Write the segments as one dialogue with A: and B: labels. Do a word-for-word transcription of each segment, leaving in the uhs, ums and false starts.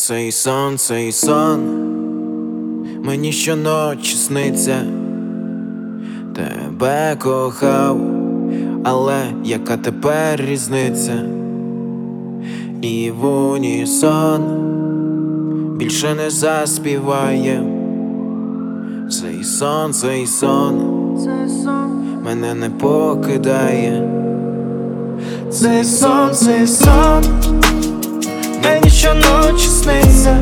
A: Цей сон, цей сон мені щоночі сниться. Тебе кохав, але яка тепер різниця? І в унісон більше не заспіває. Цей сон, цей сон мене не покидає. Цей сон, цей сон мені щоночі сниться.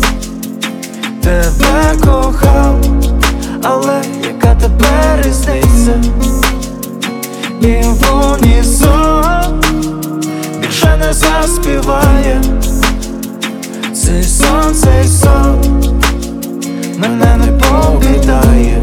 A: Тебе кохав, але яка тепер різниця? І в унісон більше не заспіває. Цей сон, цей сон мене не покидає.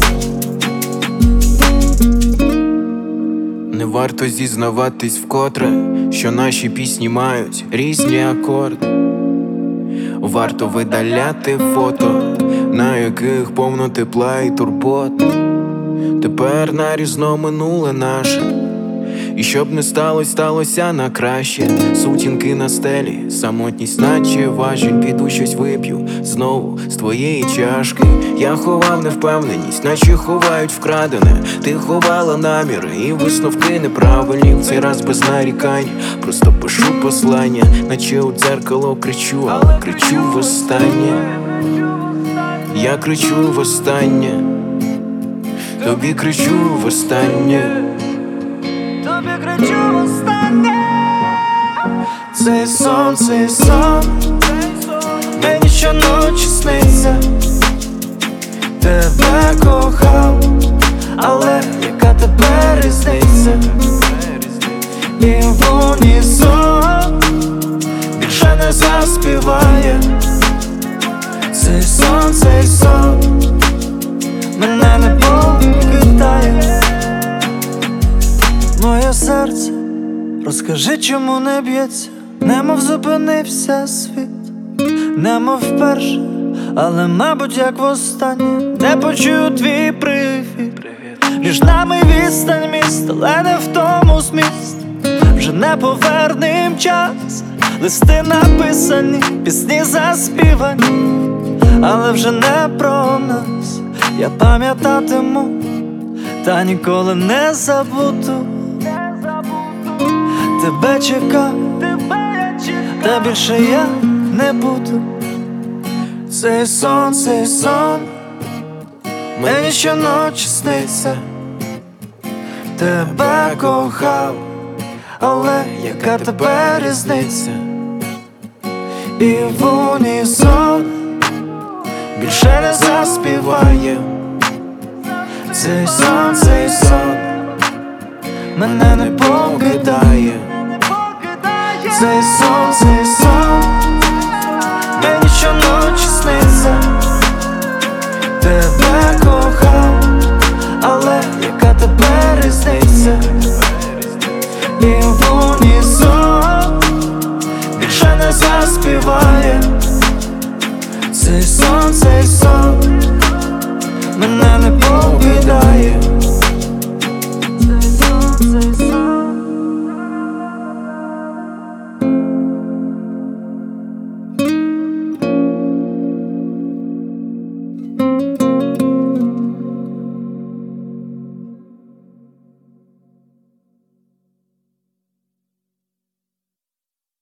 A: Не варто зізнаватись вкотре, що наші пісні мають різні акорди. Варто видаляти фото, на яких повно тепла і турбот. Тепер нарізно минуле наше, і щоб не сталося, сталося на краще. Сутінки на стелі, самотність наче важіль. Піду щось вип'ю знову з твоєї чашки. Я ховав невпевненість, наче ховають вкрадене. Ти ховала наміри і висновки неправильні. В цей раз без нарікань, просто пишу послання, наче у дзеркало кричу, але кричу востаннє. Я кричу востаннє, тобі кричу востаннє.
B: Тобі кричу востаннє.
A: Цей сон, цей сон мені щоночі сниться. Тебе кохав, але яка тепер різниця? І в унісон більше не заспіває. Цей сон, цей сон мене не покидає.
B: Моє серце, розкажи, чому не б'ється, немов зупинився світ, немов вперше, але, мабуть, як востаннє, не почую твій привіт. Між нами відстань міст, але не в тому зміст. Вже не повернем час, листи написані, пісні заспівані, але вже не про нас. Я пам'ятатиму, та ніколи не забуду. Тебе чекав, та більше я не буду.
A: Цей сон, цей сон мені щоночі сниться. Тебе кохав, але яка тепер різниця? І в унісон більше не заспіває. Цей сон, цей сон мене не покидає. Цей сон, цей сон мені щоночі сниться. Тебе кохав, але яка тепер різниця? І в унісон більше не заспіває. Цей сон, цей сон мене не покидає.